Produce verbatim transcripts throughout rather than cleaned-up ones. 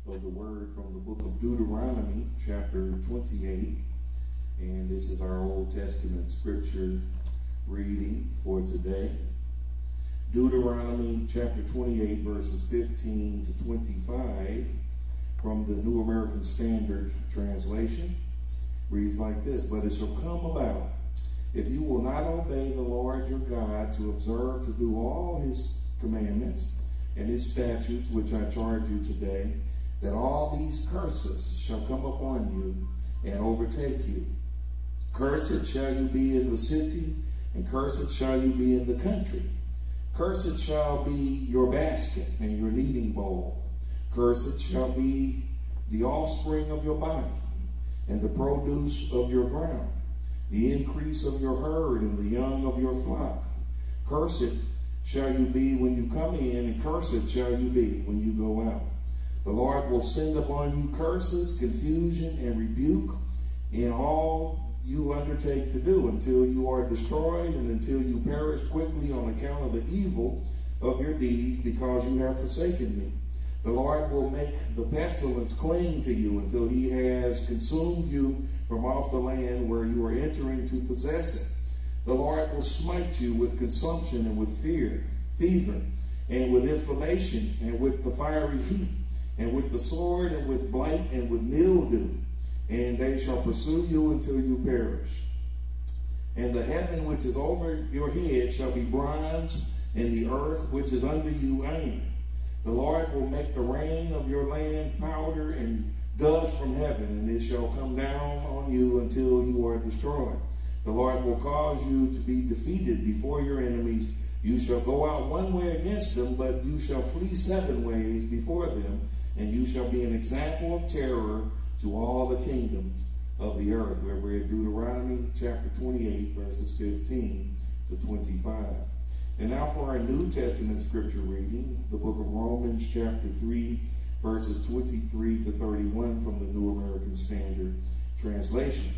of the word from the book of Deuteronomy, chapter twenty-eight. And this is our Old Testament scripture reading for today. Deuteronomy chapter twenty-eight, verses fifteen to twenty-five from the New American Standard Translation reads like this: But it shall come about, if you will not obey the Lord your God to observe to do all his commandments and his statutes which I charge you today, that all these curses shall come upon you and overtake you. Cursed shall you be in the city, and cursed shall you be in the country. Cursed shall be your basket and your kneading bowl. Cursed shall be the offspring of your body, and the produce of your ground, the increase of your herd, and the young of your flock. Cursed shall you be when you come in, and cursed shall you be when you go out. The Lord will send upon you curses, confusion, and rebuke in all you undertake to do, until you are destroyed and until you perish quickly on account of the evil of your deeds, because you have forsaken me. The Lord will make the pestilence cling to you until he has consumed you from off the land where you are entering to possess it. The Lord will smite you with consumption and with fear, fever, and with inflammation, and with the fiery heat, and with the sword, and with blight, and with mildew, and they shall pursue you until you perish. And the heaven which is over your head shall be bronze, and the earth which is under you iron. The Lord will make the rain of your land powder and dust from heaven, and it shall come down on you until you are destroyed. The Lord will cause you to be defeated before your enemies. You shall go out one way against them, but you shall flee seven ways before them, and you shall be an example of terror to all the kingdoms of the earth. We have read Deuteronomy chapter twenty-eight, verses fifteen to twenty-five. And now for our New Testament scripture reading, the book of Romans chapter three, verses twenty-three to thirty-one from the New American Standard Translation.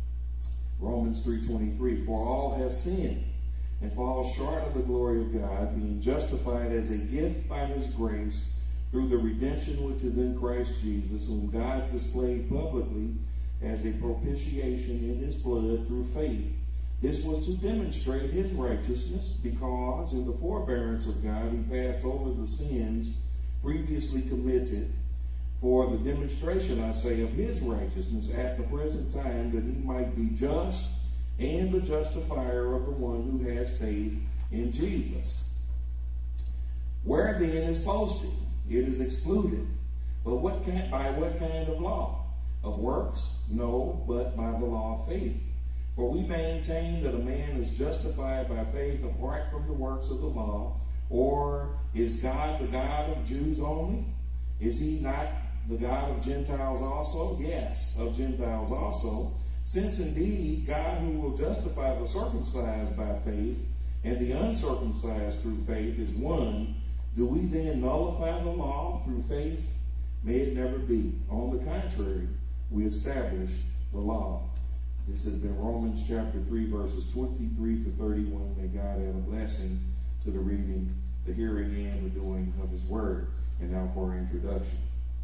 Romans three twenty-three, for all have sinned and fall short of the glory of God, being justified as a gift by his grace through the redemption which is in Christ Jesus, whom God displayed publicly as a propitiation in his blood through faith. This was to demonstrate his righteousness, because in the forbearance of God he passed over the sins previously committed, for the demonstration, I say, of his righteousness at the present time, that he might be just and the justifier of the one who has faith in Jesus. Where then is boasting? It is excluded. But what kind, by what kind of law? Of works? No, but by the law of faith. For we maintain that a man is justified by faith apart from the works of the law. Or is God the God of Jews only? Is he not the God of Gentiles also? Yes, of Gentiles also. Since indeed God, who will justify the circumcised by faith and the uncircumcised through faith, is one, do we then nullify the law through faith? May it never be. On the contrary, we establish the law. This has been Romans chapter three, verses twenty-three to thirty-one. May God add a blessing to the reading, the hearing, and the doing of his word. And now for our introduction.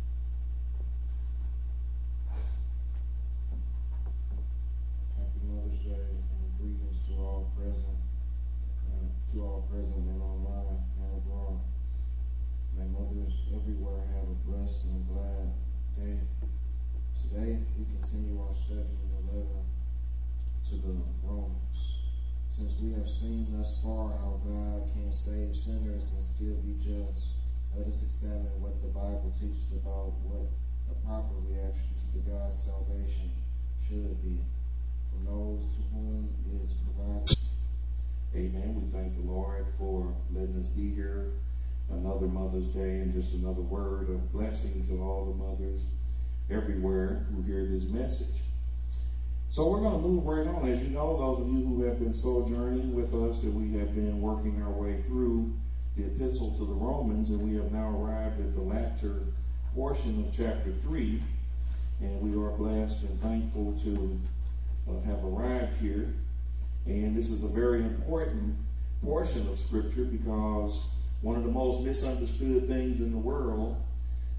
Happy Mother's Day, and greetings to all present, uh, to all present and online and abroad. May mothers everywhere have a blessed and glad day. Today we continue our study in the letter to the Romans. Since we have seen thus far how God can save sinners and still be just, let us examine what the Bible teaches about what a proper reaction to the God's salvation should be from those to whom it is provided. Amen. We thank the Lord for letting us be here another Mother's Day, and just another word of blessing to all the mothers everywhere who hear this message. So we're going to move right on. As you know, those of you who have been sojourning with us, that we have been working our way through the epistle to the Romans, and we have now arrived at the latter portion of chapter three, and we are blessed and thankful to uh, have arrived here. And this is a very important portion of Scripture, because one of the most misunderstood things in the world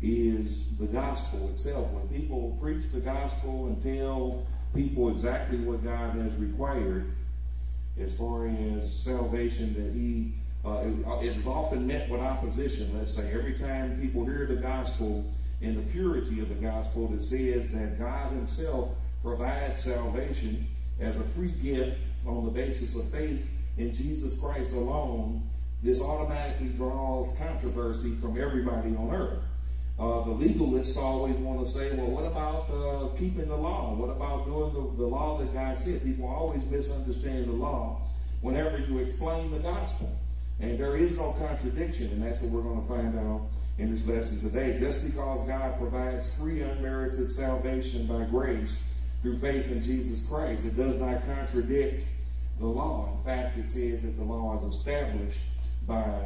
is the gospel itself. When people preach the gospel and tell people exactly what God has required as far as salvation, that he uh, it, it is often met with opposition. Let's say every time people hear the gospel and the purity of the gospel that says that God himself provides salvation as a free gift on the basis of faith in Jesus Christ alone, this automatically draws controversy from everybody on earth. Uh, the legalists always want to say, well, what about uh, keeping the law? What about doing the, the law that God said? People always misunderstand the law whenever you explain the gospel. And there is no contradiction, and that's what we're going to find out in this lesson today. Just because God provides free, unmerited salvation by grace through faith in Jesus Christ, it does not contradict the law. In fact, it says that the law is established by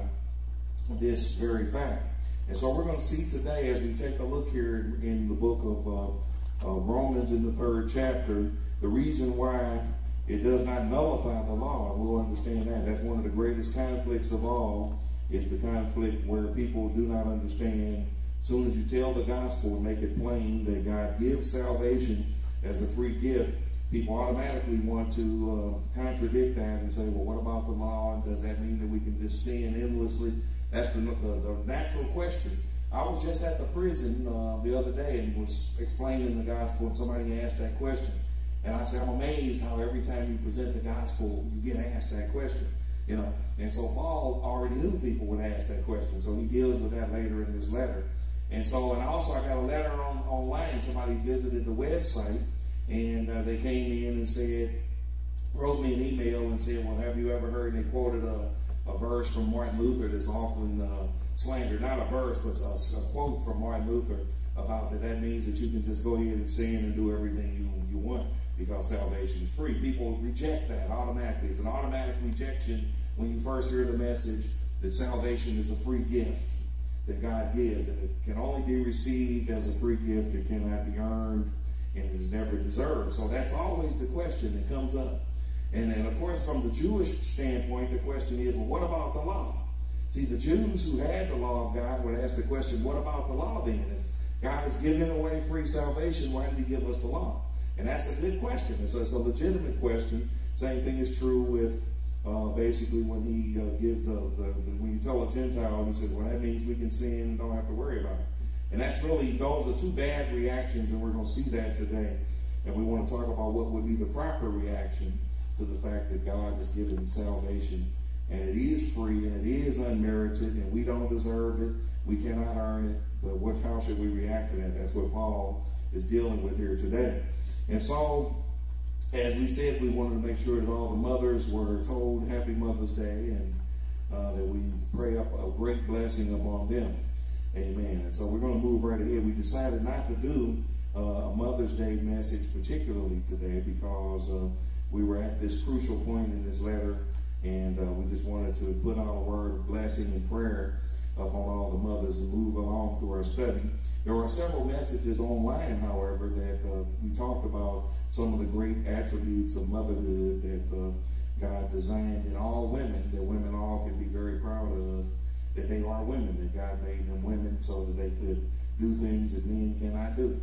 this very fact. And so we're going to see today, as we take a look here in the book of uh, uh, Romans in the third chapter, the reason why it does not nullify the law. And we'll understand that. That's one of the greatest conflicts of all, is the conflict where people do not understand. As soon as you tell the gospel and make it plain that God gives salvation as a free gift, people automatically want to uh, contradict that and say, well, what about the law? And does that mean that we can just sin endlessly? That's the, the, the natural question. I was just at the prison uh, the other day and was explaining the gospel, and somebody asked that question. And I said, I'm amazed how every time you present the gospel, you get asked that question. You know, and so Paul already knew people would ask that question, so he deals with that later in this letter. And so, and also I got a letter on online. Somebody visited the website, and uh, they came in and said, wrote me an email and said, well, have you ever heard? And they quoted a, a verse from Martin Luther that's often uh, slandered. Not a verse, but a, a quote from Martin Luther about that. That means that you can just go ahead and sin and do everything you you want because salvation is free. People reject that automatically. It's an automatic rejection when you first hear the message that salvation is a free gift that God gives, and it can only be received as a free gift. It cannot be earned, and it is never deserved. So that's always the question that comes up. And then, of course, from the Jewish standpoint, the question is, well, what about the law? See, the Jews who had the law of God would ask the question, what about the law then? If God has given away free salvation, why did he give us the law? And that's a good question. It's a, it's a legitimate question. Same thing is true with uh, basically when he uh, gives the, the, the, when you tell a Gentile, he says, well, that means we can sin and don't have to worry about it. And that's really, those are two bad reactions, and we're going to see that today. And we want to talk about what would be the proper reaction to the fact that God has given salvation. And it is free, and it is unmerited, and we don't deserve it. We cannot earn it. But what, how should we react to that? That's what Paul is dealing with here today. And so, as we said, we wanted to make sure that all the mothers were told Happy Mother's Day, and uh, that we pray up a great blessing upon them. Amen. And so we're going to move right ahead. We decided not to do uh, a Mother's Day message particularly today because uh, we were at this crucial point in this letter, and uh, we just wanted to put out a word of blessing and prayer upon all the mothers and move along through our study. There are several messages online, however, that uh, we talked about some of the great attributes of motherhood that uh, God designed in all women, that women all can be very proud of, that they are women, that God made them women so that they could do things that men cannot do.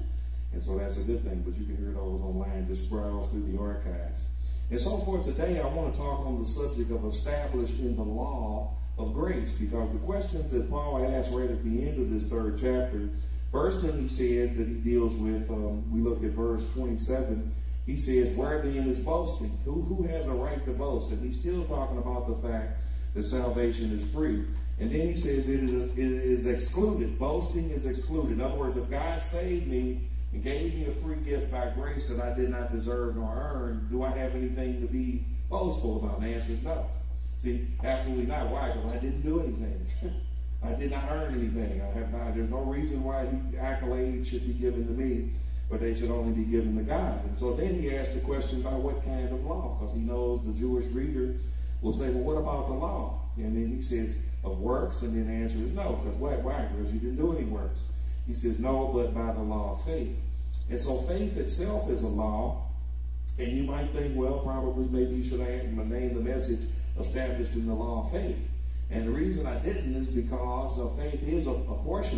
And so that's a good thing, but you can hear those online. Just browse through the archives. And so for today, I want to talk on the subject of established in the law of grace, because the questions that Paul asked right at the end of this third chapter, first thing he says that he deals with, um, we look at verse twenty-seven, he says, where then is boasting? Who, who has a right to boast? And he's still talking about the fact that salvation is free. And then he says it is, it is excluded. Boasting is excluded. In other words, if God saved me and gave me a free gift by grace that I did not deserve nor earn, do I have anything to be boastful about? And the answer is no. See, absolutely not. Why? Because I didn't do anything. I did not earn anything. I have not. There's no reason why he, accolades should be given to me, but they should only be given to God. And so then he asked the question about what kind of law, because he knows the Jewish reader will say, well, what about the law? And then he says, of works? And then the answer is no, because why? Why? Because you didn't do any works. He says, no, but by the law of faith. And so faith itself is a law. And you might think, well, probably maybe you should name the message established in the law of faith. And the reason I didn't is because uh, faith is a, a portion of it, of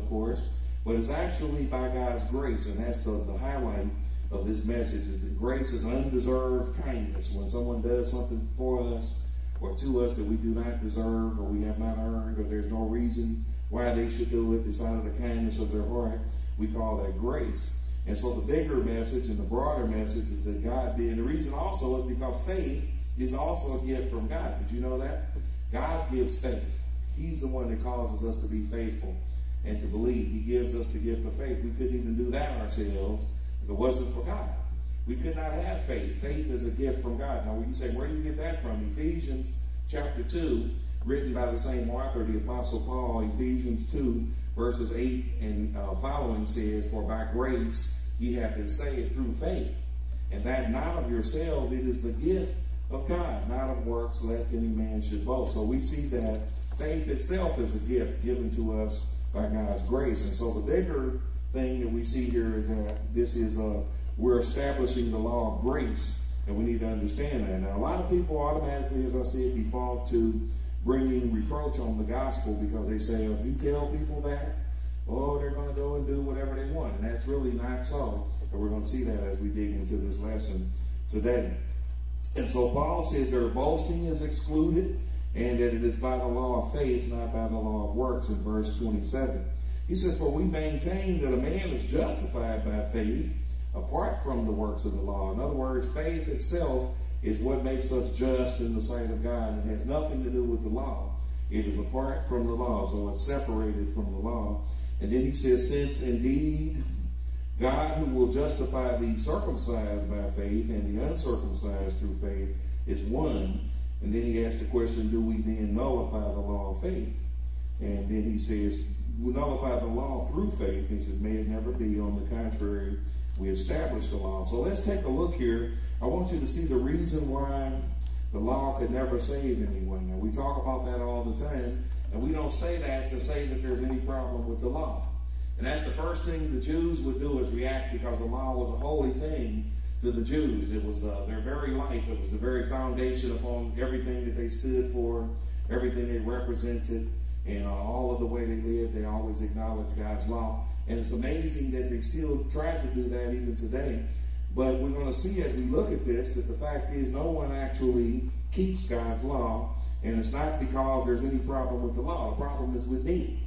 course, but it's actually by God's grace, and that's the, the highlight of this message, is that grace is undeserved kindness. When someone does something for us or to us that we do not deserve or we have not earned, or there's no reason why they should do it, it's out of the kindness of their heart, we call that grace. And so the bigger message and the broader message is that God did. And the reason also is because faith is also a gift from God. Did you know that? God gives faith. He's the one that causes us to be faithful and to believe. He gives us the gift of faith. We couldn't even do that ourselves if it wasn't for God. We could not have faith. Faith is a gift from God. Now, you say, where do you get that from? Ephesians chapter two, written by the same author, the Apostle Paul, Ephesians two, verses eight and uh, following says, for by grace ye have been saved through faith, and that not of yourselves, it is the gift of God, not of works, lest any man should boast. So we see that faith itself is a gift given to us by God's grace. And so the bigger thing that we see here is that this is uh, we're establishing the law of grace, and we need to understand that. Now, a lot of people automatically, as I said, default to bringing reproach on the gospel because they say, if you tell people that, oh, they're going to go and do whatever they want. And that's really not so. And we're going to see that as we dig into this lesson today. And so Paul says their boasting is excluded, and that it is by the law of faith, not by the law of works, in verse twenty-seven. He says, for we maintain that a man is justified by faith apart from the works of the law. In other words, faith itself is what makes us just in the sight of God. It has nothing to do with the law. It is apart from the law, so it's separated from the law. And then he says, since indeed God, who will justify the circumcised by faith and the uncircumcised through faith, is one. And then he asks the question, do we then nullify the law of faith? And then he says, we nullify the law through faith. He says, may it never be. On the contrary, we establish the law. So let's take a look here. I want you to see the reason why the law could never save anyone. Now, we talk about that all the time, and we don't say that to say that there's any problem with the law. And that's the first thing the Jews would do, is react, because the law was a holy thing to the Jews. It was the, their very life. It was the very foundation upon everything that they stood for, everything they represented, and uh, all of the way they lived. They always acknowledged God's law. And it's amazing that they still try to do that even today. But we're going to see as we look at this that the fact is no one actually keeps God's law. And it's not because there's any problem with the law. The problem is with me.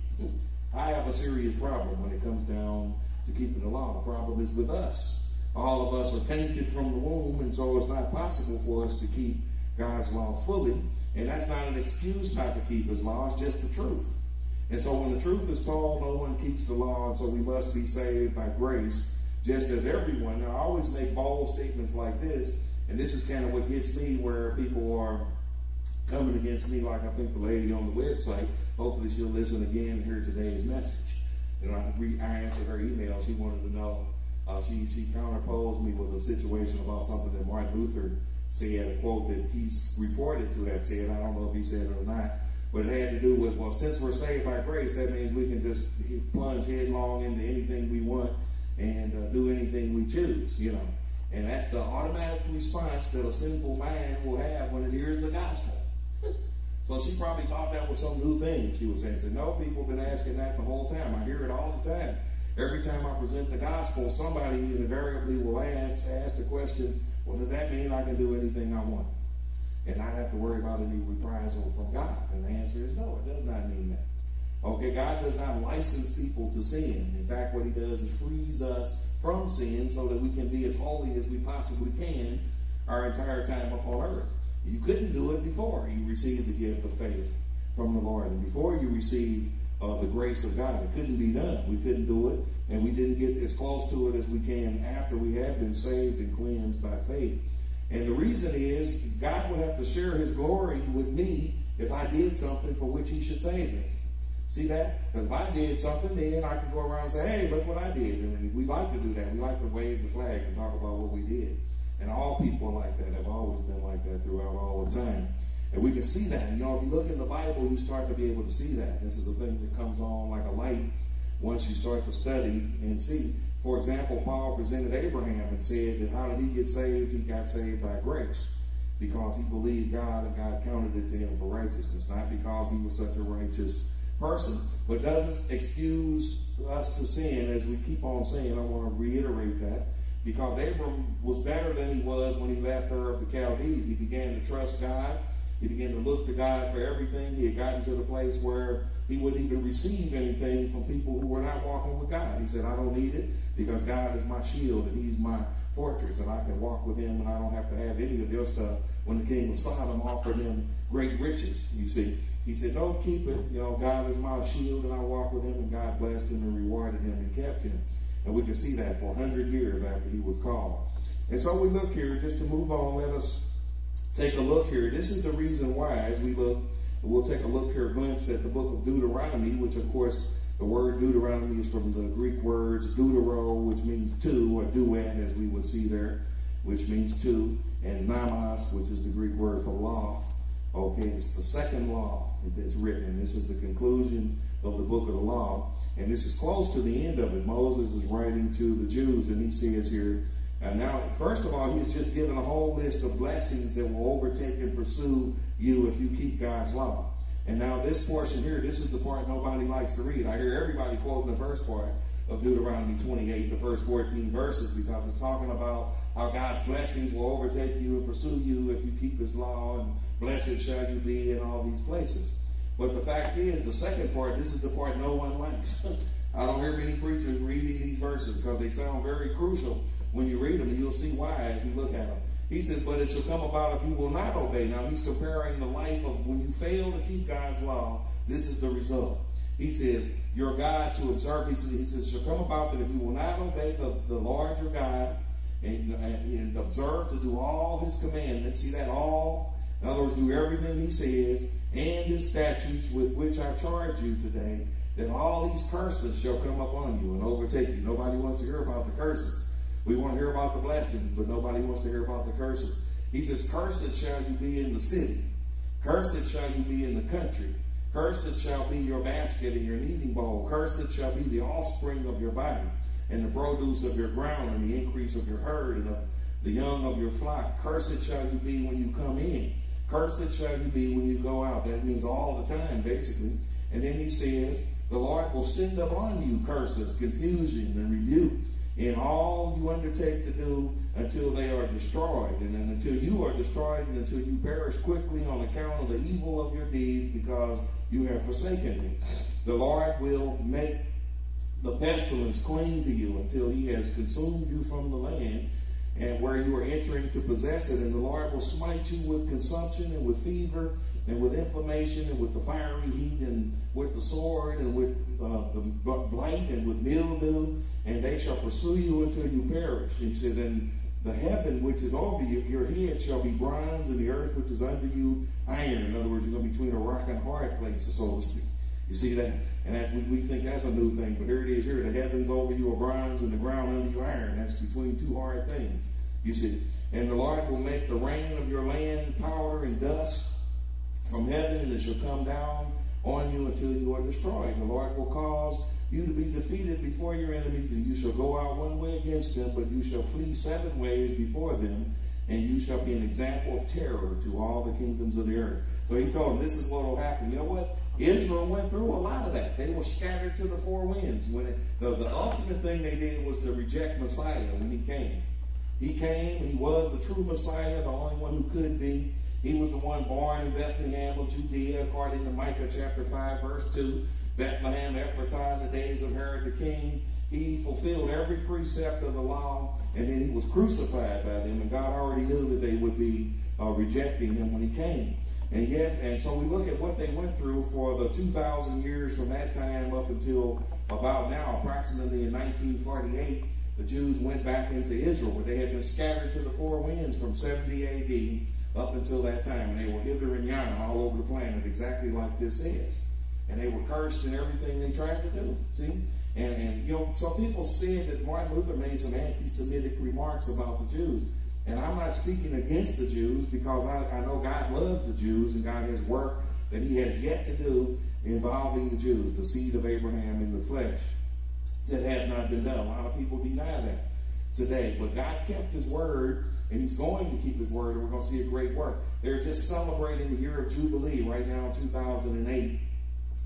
I have a serious problem when it comes down to keeping the law. The problem is with us. All of us are tainted from the womb, and so it's not possible for us to keep God's law fully. And that's not an excuse not to keep His law. It's just the truth. And so when the truth is told, no one keeps the law, and so we must be saved by grace, just as everyone. Now, I always make bold statements like this, and this is kind of what gets me, where people are coming against me, like I think the lady on the website. Hopefully she'll listen again and hear today's message. You know, I, re- I answered her email. She wanted to know. Uh, she she counterposed me with a situation about something that Martin Luther said, a quote that he's reported to have said. I don't know if he said it or not, but it had to do with, well, since we're saved by grace, that means we can just plunge headlong into anything we want and uh, do anything we choose, you know. And that's the automatic response that a sinful mind will have when it hears the gospel. So she probably thought that was some new thing she was saying. So, no, people have been asking that the whole time. I hear it all the time. Every time I present the gospel, somebody invariably will ask, ask the question, well, does that mean I can do anything I want and not have to worry about any reprisal from God? And the answer is no, it does not mean that. Okay, God does not license people to sin. In fact, what He does is frees us from sin so that we can be as holy as we possibly can our entire time upon earth. You couldn't do it before you received the gift of faith from the Lord. And before you received uh, the grace of God, it couldn't be done. We couldn't do it, and we didn't get as close to it as we can after we have been saved and cleansed by faith. And the reason is God would have to share His glory with me if I did something for which He should save me. See that? Because if I did something, then I could go around and say, hey, look what I did. And we like to do that. We like to wave the flag and talk about what we did. And all people are like that, have always been like that throughout all the time. And we can see that. You know, if you look in the Bible, you start to be able to see that. This is a thing that comes on like a light once you start to study and see. For example, Paul presented Abraham and said that how did he get saved? He got saved by grace, because he believed God and God counted it to him for righteousness, not because he was such a righteous person, but doesn't excuse us to sin, as we keep on saying. I want to reiterate that, because Abram was better than he was when he left Ur of the Chaldees. He began to trust God. He began to look to God for everything. He had gotten to the place where he wouldn't even receive anything from people who were not walking with God. He said, I don't need it, because God is my shield and he's my fortress, and I can walk with him, and I don't have to have any of their stuff. When the king of Sodom offered him great riches, you see, he said, no, keep it. You know, God is my shield, and I walk with him, and God blessed him and rewarded him and kept him. And we can see that for a hundred years after he was called. And so we look here, just to move on, let us take a look here. This is the reason why, as we look, we'll take a look here, a glimpse at the book of Deuteronomy, which of course, the word Deuteronomy is from the Greek words deutero, which means two, or duet, as we would see there, which means two, and nomos, which is the Greek word for law. Okay, it's the second law that's written, and this is the conclusion of the book of the law. And this is close to the end of it. Moses is writing to the Jews, and he says here, and now, first of all, he's just given a whole list of blessings that will overtake and pursue you if you keep God's law. And now this portion here, this is the part nobody likes to read. I hear everybody quoting the first part of Deuteronomy twenty-eight, the first fourteen verses, because it's talking about how God's blessings will overtake you and pursue you if you keep his law, and blessed shall you be in all these places. But the fact is, the second part, this is the part no one likes. I don't hear many preachers reading these verses because they sound very crucial when you read them, and you'll see why as we look at them. He says, but it shall come about if you will not obey. Now he's comparing the life of when you fail to keep God's law, this is the result. He says, your God to observe, he says, he says, it shall come about that if you will not obey the, the Lord your God, and, and observe to do all his commandments, see that all, in other words, do everything he says, and his statutes with which I charge you today, that all these curses shall come upon you and overtake you. Nobody wants to hear about the curses. We want to hear about the blessings, but nobody wants to hear about the curses. He says, cursed shall you be in the city. Cursed shall you be in the country. Cursed shall be your basket and your kneading bowl. Cursed shall be the offspring of your body, and the produce of your ground, and the increase of your herd, and of the young of your flock. Cursed shall you be when you come in. Cursed shall you be when you go out. That means all the time, basically. And then he says, the Lord will send upon you curses, confusion, and rebuke in all you undertake to do until they are destroyed, and then until you are destroyed, and until you perish quickly on account of the evil of your deeds, because you have forsaken me. The Lord will make the pestilence cling to you until he has consumed you from the land, and where you are entering to possess it. And the Lord will smite you with consumption, and with fever, and with inflammation, and with the fiery heat, and with the sword, and with uh, the blight, and with mildew, and they shall pursue you until you perish. He said, and the heaven which is over you, your head shall be bronze, and the earth which is under you iron. In other words, you're going to be between a rock and a hard place, so to speak. You see that? And as we, we think that's a new thing, but here it is here. The heavens over you are bronze, and the ground under you iron. That's between two hard things. You see. And the Lord will make the rain of your land powder and dust from heaven, and it shall come down on you until you are destroyed. The Lord will cause you to be defeated before your enemies, and you shall go out one way against them, but you shall flee seven ways before them, and you shall be an example of terror to all the kingdoms of the earth. So he told them, this is what will happen. You know what? Israel went through a lot of that. They were scattered to the four winds. When it, the, the ultimate thing they did was to reject Messiah when he came. He came, he was the true Messiah, the only one who could be. He was the one born in Bethlehem of Judea, according to Micah chapter five, verse two. Bethlehem, Ephratah, in the days of Herod the king. He fulfilled every precept of the law, and then he was crucified by them, and God already knew that they would be uh, rejecting him when he came. And yet, and so we look at what they went through for the two thousand years from that time up until about now, approximately in nineteen forty-eight, the Jews went back into Israel, but they had been scattered to the four winds from seventy A D up until that time, and they were hither and yon all over the planet, exactly like this is. And they were cursed in everything they tried to do. See? And, and you know, some people said that Martin Luther made some anti-Semitic remarks about the Jews. And I'm not speaking against the Jews, because I, I know God loves the Jews, and God has work that he has yet to do involving the Jews, the seed of Abraham in the flesh, that has not been done. A lot of people deny that today. But God kept his word, and he's going to keep his word, and we're going to see a great work. They're just celebrating the year of Jubilee right now in two thousand eight.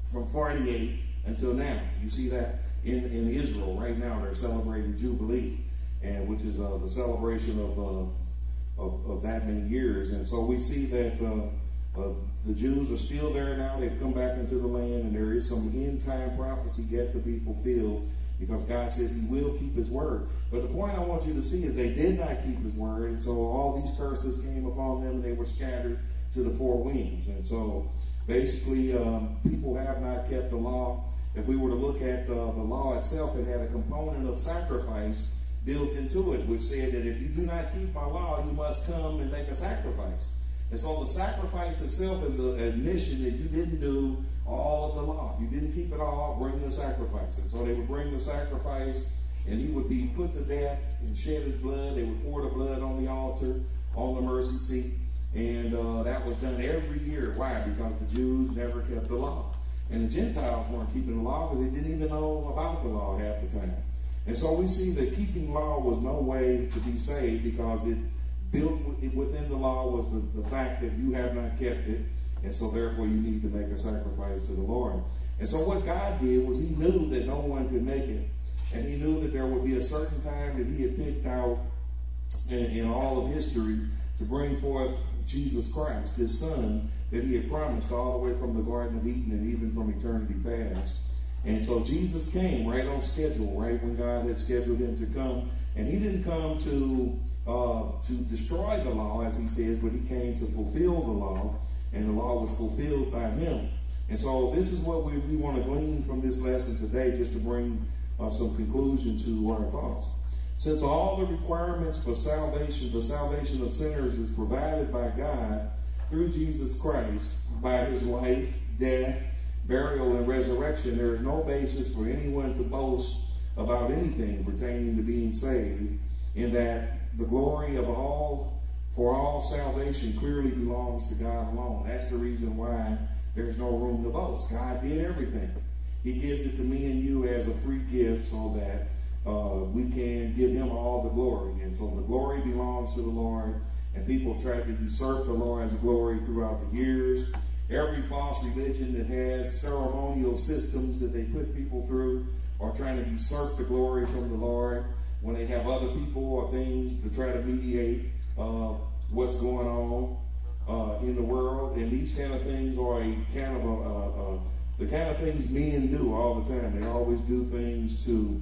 from forty-eight until now. You see that in, in Israel right now they're celebrating Jubilee, and which is uh, the celebration of, uh, of of that many years. And so we see that uh, uh, the Jews are still there now. They've come back into the land, and there is some end time prophecy yet to be fulfilled, because God says He will keep His word. But the point I want you to see is they did not keep His word, and so all these curses came upon them, and they were scattered to the four winds. And so basically, um, people have not kept the law. If we were to look at uh, the law itself, it had a component of sacrifice built into it, which said that if you do not keep my law, you must come and make a sacrifice. And so the sacrifice itself is an admission that you didn't do all of the law. If you didn't keep it all, bring the sacrifice. And so they would bring the sacrifice, and he would be put to death and shed his blood. They would pour the blood on the altar, on the mercy seat. And uh, that was done every year. Why? Because the Jews never kept the law. And the Gentiles weren't keeping the law because they didn't even know about the law half the time. And so we see that keeping law was no way to be saved, because it built within the law was the, the fact that you have not kept it. And so therefore you need to make a sacrifice to the Lord. And so what God did was He knew that no one could make it. And He knew that there would be a certain time that He had picked out in, in all of history to bring forth Jesus Christ, His Son, that He had promised all the way from the Garden of Eden and even from eternity past. And so Jesus came right on schedule, right when God had scheduled Him to come. And He didn't come to uh, to destroy the law, as He says, but He came to fulfill the law, and the law was fulfilled by Him. And so this is what we, we want to glean from this lesson today, just to bring uh, some conclusion to our thoughts. Since all the requirements for salvation, the salvation of sinners, is provided by God through Jesus Christ, by His life, death, burial, and resurrection, there is no basis for anyone to boast about anything pertaining to being saved, in that the glory of all, for all salvation clearly belongs to God alone. That's the reason why there's no room to boast. God did everything. He gives it to me and you as a free gift so that uh, we can give Him all the glory. And so the glory belongs to the Lord, and people have tried to usurp the Lord's glory throughout the years. Every false religion that has ceremonial systems that they put people through are trying to usurp the glory from the Lord when they have other people or things to try to mediate uh, what's going on uh, in the world. And these kind of things are a kind of a, uh, uh, the kind of things men do all the time. They always do things to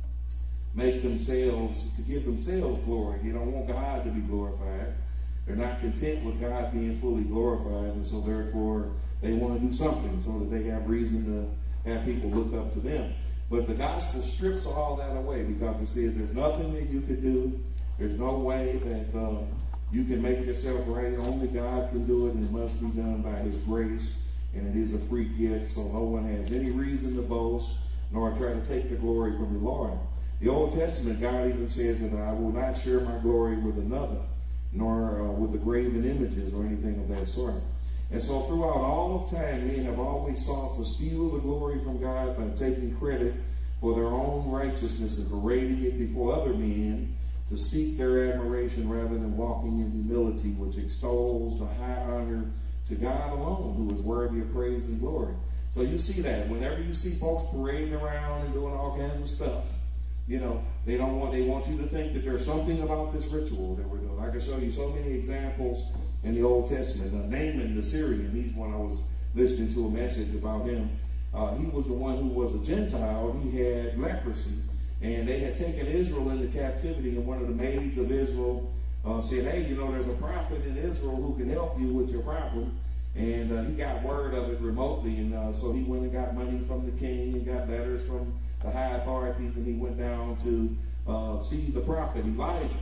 make themselves, to give themselves glory. They don't want God to be glorified. They're not content with God being fully glorified, and so therefore they want to do something so that they have reason to have people look up to them. But the gospel strips all that away, because it says there's nothing that you could do. There's no way that uh, you can make yourself right. Only God can do it, and it must be done by His grace, and it is a free gift, so no one has any reason to boast nor try to take the glory from the Lord. The Old Testament, God even says that I will not share my glory with another, nor uh, with the graven images or anything of that sort. And so throughout all of time, men have always sought to steal the glory from God by taking credit for their own righteousness and parading it before other men to seek their admiration rather than walking in humility, which extols the high honor to God alone, who is worthy of praise and glory. So you see that whenever you see folks parading around and doing all kinds of stuff, you know, they don't want, they want you to think that there's something about this ritual that we're doing. I can show you so many examples in the Old Testament. Now, Naaman the Syrian, he's one I was listening to a message about him. Uh, he was the one who was a Gentile. He had leprosy, and they had taken Israel into captivity, and one of the maids of Israel uh, said, hey, you know, there's a prophet in Israel who can help you with your problem. And uh, he got word of it remotely, and uh, so he went and got money from the king and got letters from the high authorities, and he went down to uh, see the prophet Elijah.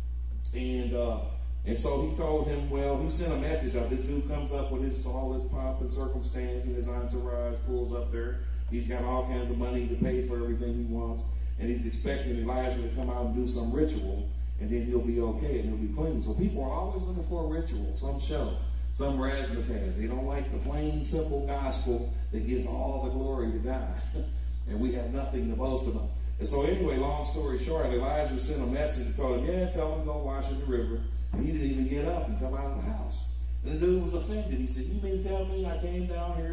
And uh, and so he told him, well, he sent a message out. This dude comes up with his all his pomp and circumstance, and his entourage pulls up there. He's got all kinds of money to pay for everything he wants, and he's expecting Elijah to come out and do some ritual, and then he'll be okay and he'll be clean. So people are always looking for a ritual, some show, some razzmatazz. They don't like the plain, simple gospel that gives all the glory to God. And we have nothing to boast about. And so anyway, long story short, Elijah sent a message and told him, yeah, tell him to go wash in the river. And he didn't even get up and come out of the house. And the dude was offended. He said, you mean to tell me I came down here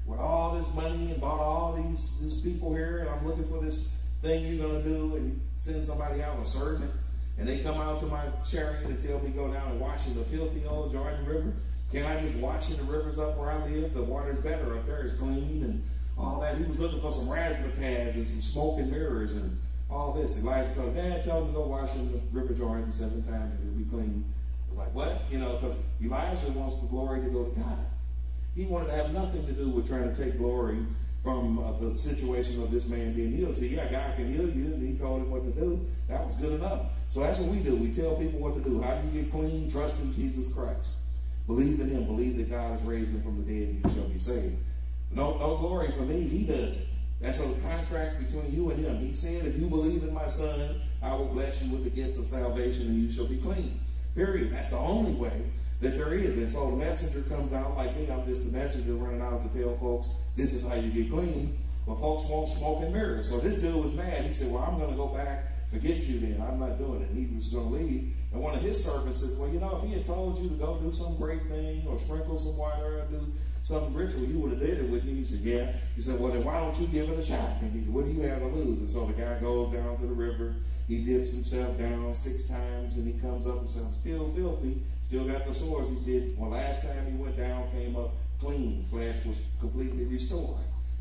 with all this money and bought all these, these people here, and I'm looking for this thing you're going to do, and send somebody out, a servant, and they come out to my chariot and tell me go down and wash in the filthy old Jordan River. Can I just wash in the rivers up where I live? The water's better up there. It's clean and all that. He was looking for some razzmatazz and some smoke and mirrors and all this. Elijah told him, Dad, tell him to go wash in the river Jordan seven times and it'll be clean. It was like, what? You know, because Elijah wants the glory to go to God. He wanted to have nothing to do with trying to take glory from uh, the situation of this man being healed. See, yeah, God can heal you, and he told him what to do. That was good enough. So that's what we do. We tell people what to do. How do you get clean? Trust in Jesus Christ. Believe in him. Believe that God has raised him from the dead, and you shall be saved. No, no glory for me. He does it. That's a contract between you and him. He said, if you believe in my son, I will bless you with the gift of salvation, and you shall be clean. Period. That's the only way that there is. And so the messenger comes out like me. I'm just a messenger running out to tell folks this is how you get clean. Well, folks won't smoke and mirrors. So this dude was mad. He said, well, I'm going to go back. Forget you then. I'm not doing it. And he was going to leave. And one of his servants says, well, you know, if he had told you to go do some great thing or sprinkle some water or do some ritual, you would have did it, wouldn't you? He said, yeah. He said, well, then why don't you give it a shot? And he said, what do you have to lose? And so the guy goes down to the river. He dips himself down six times, and he comes up and says, I'm still filthy, still got the sores. He said, well, last time he went down, came up clean. Flesh was completely restored.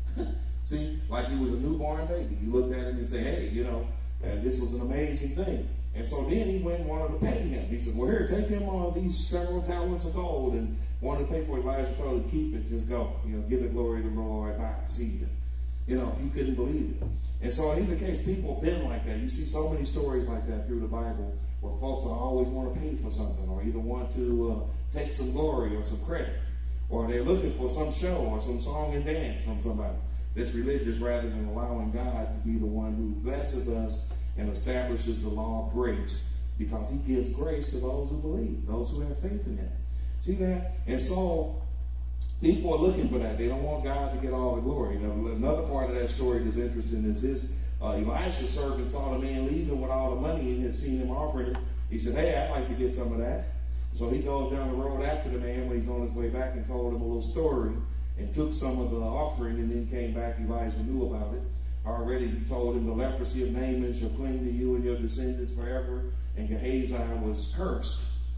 See, like he was a newborn baby. You looked at him and say, hey, you know, and this was an amazing thing. And so then he went and wanted to pay him. He said, well, here, take him on these several talents of gold, and wanted to pay for it. Elijah told him to keep it, just go. You know, give the glory to the Lord, bye, see you. You know, he couldn't believe it. And so in either case, people have been like that. You see so many stories like that through the Bible where folks always want to pay for something, or either want to uh, take some glory or some credit, or they're looking for some show or some song and dance from somebody that's religious rather than allowing God to be the one who blesses us and establishes the law of grace, because he gives grace to those who believe, those who have faith in him. See that? And so people are looking for that. They don't want God to get all the glory. Now, another part of that story that's interesting is this. Uh, Elisha's servant saw the man leaving with all the money and had seen him offering it. He said, hey, I'd like to get some of that. So he goes down the road after the man when he's on his way back and told him a little story and took some of the offering and then came back. Elijah knew about it. Already he told him the leprosy of Naaman shall cling to you and your descendants forever. And Gehazi was cursed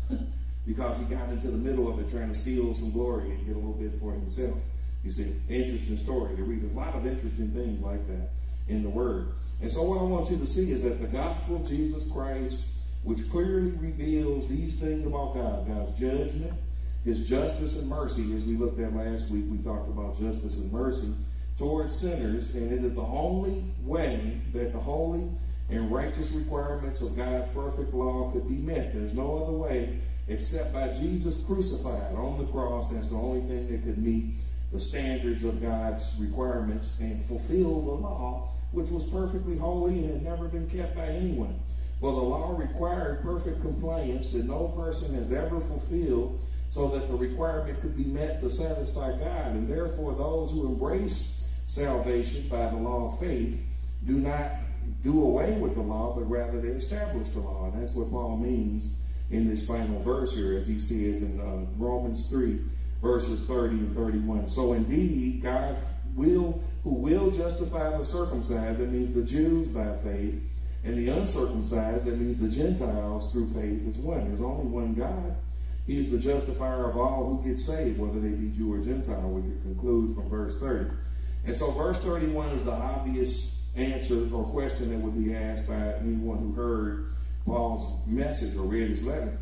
because he got into the middle of it trying to steal some glory and get a little bit for himself. You see, interesting story to read. There's a lot of interesting things like that in the Word. And so what I want you to see is that the gospel of Jesus Christ, which clearly reveals these things about God, God's judgment, his justice and mercy, as we looked at last week, we talked about justice and mercy towards sinners, and it is the only way that the holy and righteous requirements of God's perfect law could be met. There's no other way except by Jesus crucified on the cross. That's the only thing that could meet the standards of God's requirements and fulfill the law, which was perfectly holy and had never been kept by anyone. For the law required perfect compliance that no person has ever fulfilled, so that the requirement could be met to satisfy God. And therefore, those who embrace salvation by the law of faith do not do away with the law, but rather they establish the law. And that's what Paul means in this final verse here, as he says in uh, Romans three, verses thirty and thirty-one. So indeed, God will, who will justify the circumcised, that means the Jews by faith, and the uncircumcised, that means the Gentiles through faith, is one. There's only one God. He is the justifier of all who get saved, whether they be Jew or Gentile, we could conclude from verse thirty. And so verse thirty-one is the obvious answer or question that would be asked by anyone who heard Paul's message or read his letter.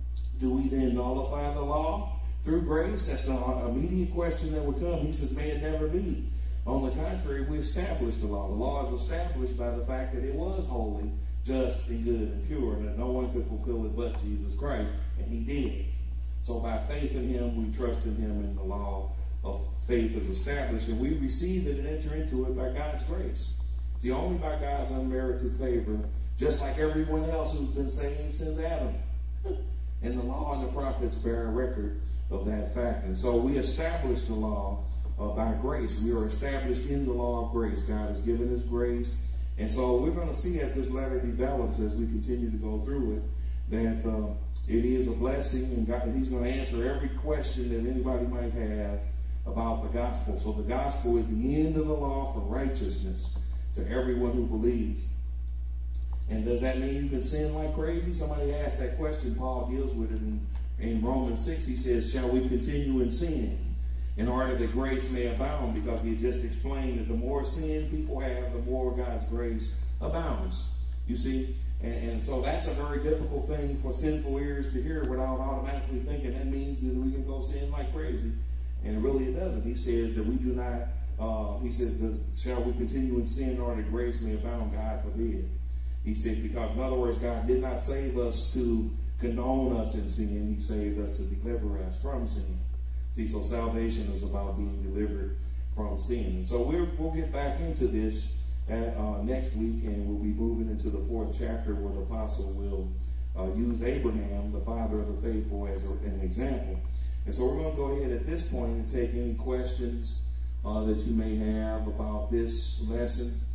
Do we then nullify the law through grace? That's the immediate question that would come. He says, may it never be. On the contrary, we establish the law. The law is established by the fact that it was holy, just and good and pure, and that no one could fulfill it but Jesus Christ, and he did. So by faith in him, we trust in him, and the law of faith is established, and we receive it and enter into it by God's grace. See, only by God's unmerited favor, just like everyone else who's been saved since Adam. And the law and the prophets bear a record of that fact. And so we establish the law uh, by grace. We are established in the law of grace. God has given us grace. And so we're going to see as this letter develops, as we continue to go through it, that uh, it is a blessing, and God, and he's going to answer every question that anybody might have about the gospel. So the gospel is the end of the law for righteousness to everyone who believes. And does that mean you can sin like crazy? Somebody asked that question. Paul deals with it in, in Romans six. He says, shall we continue in sin in order that grace may abound? Because he had just explained that the more sin people have, the more God's grace abounds. You see? And, and so that's a very difficult thing for sinful ears to hear without automatically thinking that means that we can go sin like crazy. And really it doesn't. He says that we do not, uh, he says, does, shall we continue in sin in order that grace may abound? God forbid. He said, because in other words, God did not save us to condone us in sin. He saved us to deliver us from sin. See, so salvation is about being delivered from sin. And so we're, we'll get back into this at, uh, next week, and we'll be moving into the fourth chapter where the apostle will uh, use Abraham, the father of the faithful, as a, an example. And so we're going to go ahead at this point and take any questions uh, that you may have about this lesson.